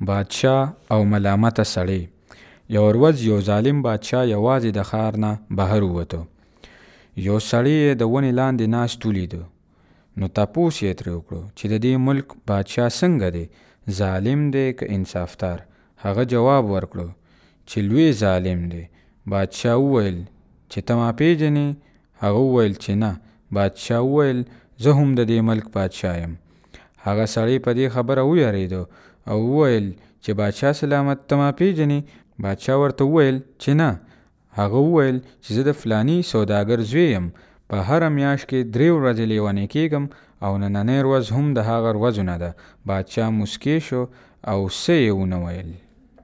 بادشاه او ملامته سړی. یو ورځ یو ظالم بادشاه یوازې د ښار نه بهر ووته. یو سړی یې د ونې لاندې ناست ولیده. نو تپوس یې ترې وکړو چې د دې ملک بادشاه څنګه دی، ظالم دی که انصافتار؟ هغه جواب ورکړو چې لوی ظالم دی. بادشاه وویل چې ته ما پیژنې؟ هغه وویل چې نه. بادشاه وویل زه هم د دې ملک بادشاه یم. هغه سړی په دې خبره ویاړېده او وویل چې بادشاه سلامت، ته ما پیژنې؟ بادشاه ورته وویل چې نه. هغه وویل چې زه د فلاني سوداګر زوی یم. په هره میاشت کې 3 ورځې لیونی کېږم او نننۍ ورځ هم د هغه ورځو نه ده. بادشاه موسکی شو او څه یې ونه ویل.